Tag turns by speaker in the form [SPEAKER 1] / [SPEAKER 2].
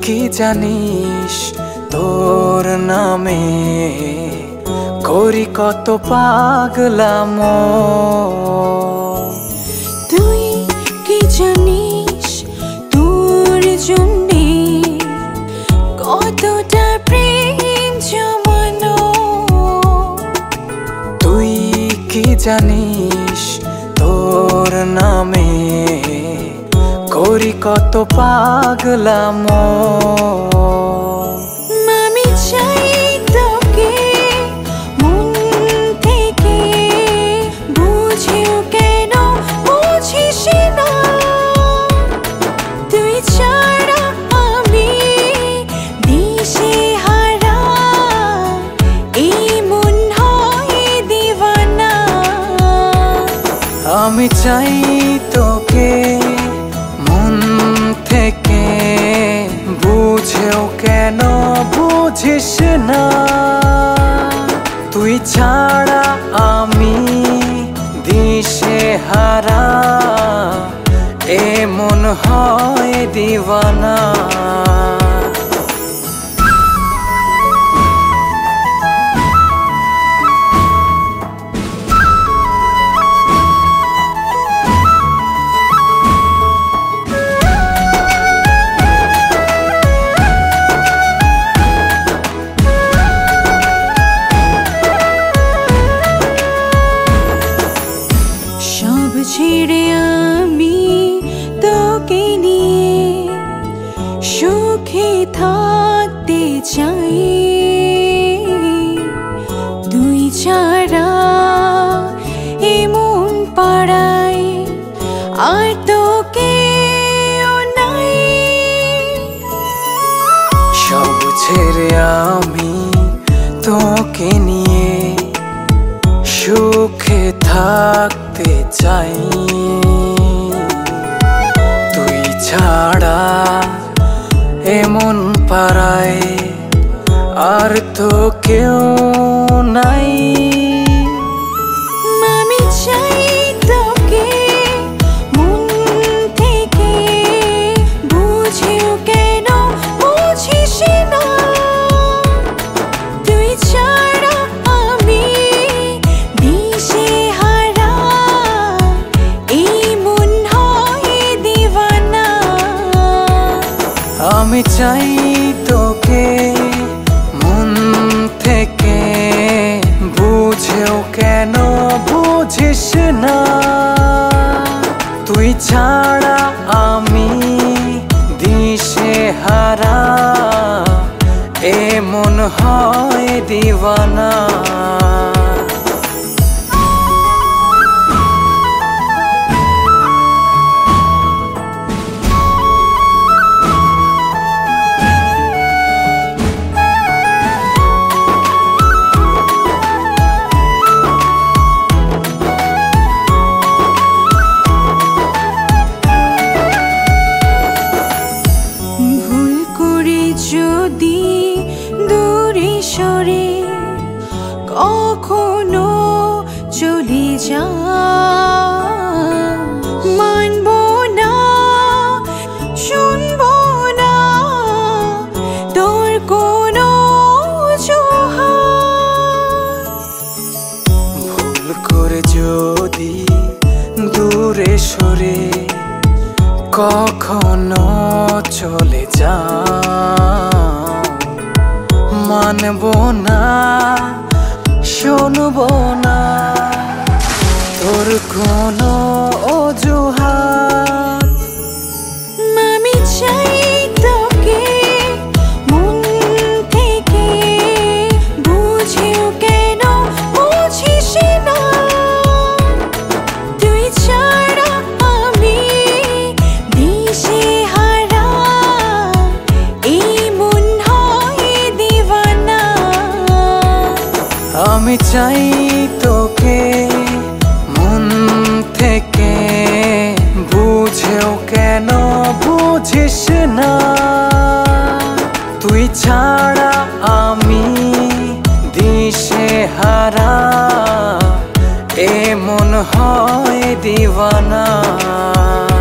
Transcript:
[SPEAKER 1] কি জানিস তোর নামে করি কত পাগলামো।
[SPEAKER 2] তুই কি জানিস তোর জন্যে কতটা প্রেম জমানো।
[SPEAKER 1] তুই কি জানিস তোর নামে করি কত পাগলামো।
[SPEAKER 2] আমি চাই তোকে মন থেকে, বুঝেও কেন বুঝিস না। তুই ছাড়া আমি দিশেহারা, এই মন হয় দিওয়ানা।
[SPEAKER 1] আমি চাই তোকে মন থেকে, বুঝেও কেন বুঝিস না। তুই ছাড়া আমি দিশেহারা, এমন হয় দিওয়ানা।
[SPEAKER 2] সব ছেড়ে আমি তোকে নিয়ে সুখে থাকতে চাই। তুই ছাড়া এমন পাড়ায় আর তোকে নাই।
[SPEAKER 1] সব ছেড়ে আমি তোকে নিয়ে সুখে থাকতে চাই। তুই ছাড়া এমন পাড়ায় আর তো কেউ নাই।
[SPEAKER 2] আমি চাই তোকে মন থেকে, বুঝেও কেন বুঝিস না। তুই ছাড়া আমি দিশেহারা, এই মন হয় দিওয়ানা।
[SPEAKER 1] আমি চাই তোকে মন থেকে, বুঝেও কেন বুঝিস না। তুই ছাড়া আমি দিশেহারা, এমন হয় দিওয়ানা।
[SPEAKER 2] ভুল করে যদি দূরে সরে কখনো চলে যা, মানব না শুনব না তোর কোনো অজুহাত।
[SPEAKER 1] ভুল করে যদি দূরে সরে কখনো চলে যা, মানব না শুনব না তোর কোনো অজুহাত।
[SPEAKER 2] আমি চাই তোকে মন থেকে, বুঝেও কেন বুঝিস না। তুই ছাড়া আমি দিশেহারা, এই মন হয় দিওয়ানা।
[SPEAKER 1] আমি চাই তোকে মন থেকে, বুঝেও কেন বুঝিস না। তুই ছাড়া আমি দিশেহারা, এমন হয় দিওয়ানা।